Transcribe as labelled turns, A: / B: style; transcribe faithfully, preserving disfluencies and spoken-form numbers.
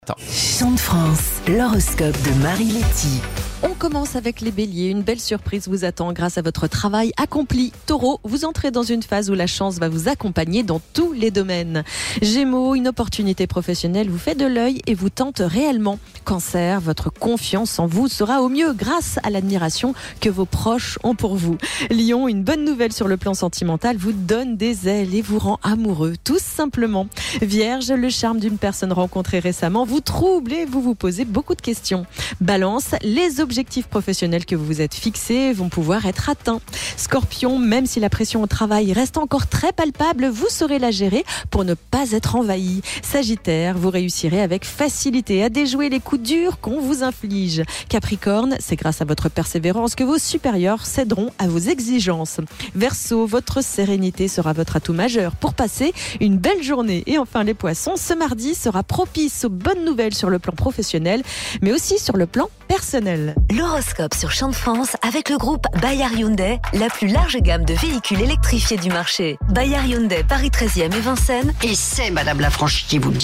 A: Attends.
B: Chant de France, l'horoscope de Marie Letty.
C: On commence avec les béliers. Une belle surprise vous attend grâce à votre travail accompli. Taureau, vous entrez dans une phase où la chance va vous accompagner dans tous les domaines. Gémeaux, une opportunité professionnelle vous fait de l'œil et vous tente réellement. Cancer, votre confiance en vous sera au mieux grâce à l'admiration que vos proches ont pour vous. Lion, une bonne nouvelle sur le plan sentimental vous donne des ailes et vous rend amoureux, tout simplement. Vierge, le charme d'une personne rencontrée récemment vous trouble et vous vous posez beaucoup de questions. Balance, les objectifs professionnels que vous vous êtes fixés vont pouvoir être atteints. Scorpion, même si la pression au travail reste encore très palpable, vous saurez la gérer pour ne pas être envahi. Sagittaire, vous réussirez avec facilité à déjouer les coups durs qu'on vous inflige. Capricorne, c'est grâce à votre persévérance que vos supérieurs céderont à vos exigences. Verseau, votre sérénité sera votre atout majeur pour passer une belle journée. Et enfin les poissons, ce mardi sera propice aux bonnes nouvelles sur le plan professionnel, mais aussi sur le plan personnel.
B: L'horoscope sur Chant de France avec le groupe Bayard Hyundai, la plus large gamme de véhicules électrifiés du marché. Bayard Hyundai, Paris treizième et Vincennes.
D: Et c'est Madame Lafranchi qui vous le dit.